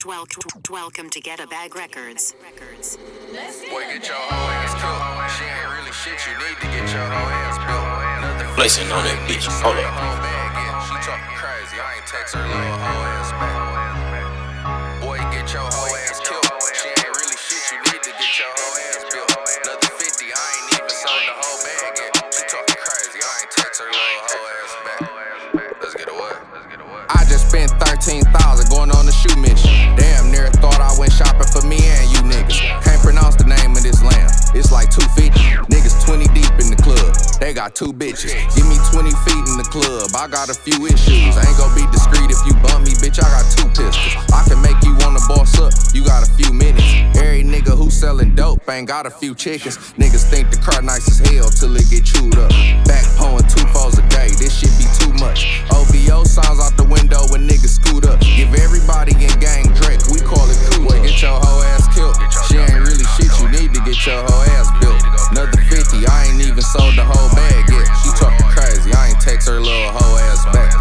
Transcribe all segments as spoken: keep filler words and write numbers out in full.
Welcome to Get a Bag Records. Boy, get your whole ass killed. She ain't really shit, you need to get your whole ass built. Flexing on that bitch, hold up. She talking crazy, I ain't text her little whole ass back. Boy, get your whole ass killed. She ain't really shit, you need to get your whole ass built. Another fifty, I ain't even sold the whole bag yet. She talking crazy, I ain't text her little whole ass back. Let's get away. I just spent thirteen thousand going on the shoe mission. Damn near thought I went shopping for me and you niggas. Can't pronounce the name of this lamb. It's like two fifty. Niggas twenty deep in the club. They got two bitches. Give me twenty feet in the club. I got a few issues. I ain't gon' be discreet if you bump me, bitch. I got two pistols. I can make you wanna boss up. You got a few minutes. Every nigga who sellin' dope ain't got a few chickens. Niggas think the car nice as hell till it get chewed up. Back pulling two fours a day. This shit be too much. O V O signs out the window when niggas scoot up. Give everybody in gang Drake. We call it cool. Boy, get your whole ass killed. She ain't really shit. You need to get your whole ass built. Another fifty. I ain't even sold the whole bag yet. She talking crazy. I ain't text her little whole ass back.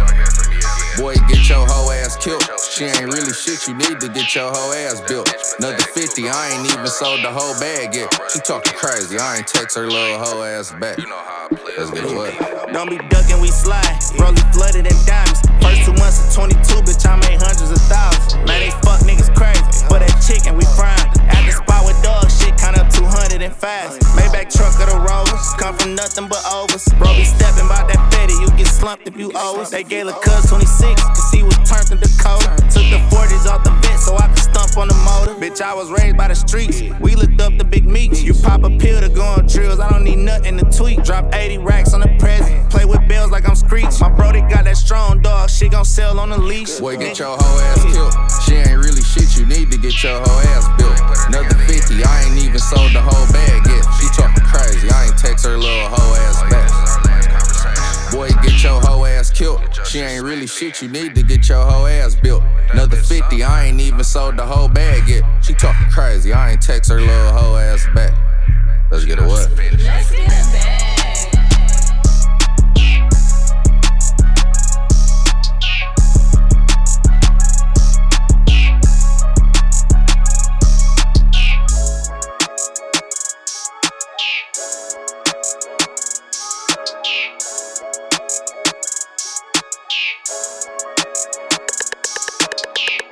Boy, get your whole ass killed. She ain't really shit. You need to get your whole ass built. Another fifty. I ain't even sold the whole bag yet. She talking crazy. I ain't text her little whole ass back. Let's get to it. Don't be ducking, we slide. Rolling flooded in diamonds. First two months of twenty-two, bitch, I made hundreds of thousands. Man, they fuck niggas crazy. For that chicken, we frying. At the spot with dog shit, count up two hundred and fast. Maybach truck of the Rovers. Come from nothing but overs. Bro, be stepping by that fetty, you get slumped if you owe us. They gave a cuz twenty-six, cause he was turned to Dakota. Took the forties off the vet so I could stump on the motor. Bitch, I was raised by the streets. We looked up the big meats. You pop a pill to go on drills. I don't need nothing to tweet. Drop eighty racks on the present. Play with bells like I'm Screech. My brody got that strong dog. Shit gon' sell on the leash. Boy, get your whole ass killed. She ain't really shit. You need to get your whole ass built. Another fifty. I ain't even sold the whole bag yet. She talking crazy. I ain't text her little whole ass back. Boy, get your whole ass killed. She ain't really shit. You need to get your whole ass built. Another fifty. I ain't even sold the whole bag yet. She talking crazy. I ain't text her little whole ass back. Let's get away.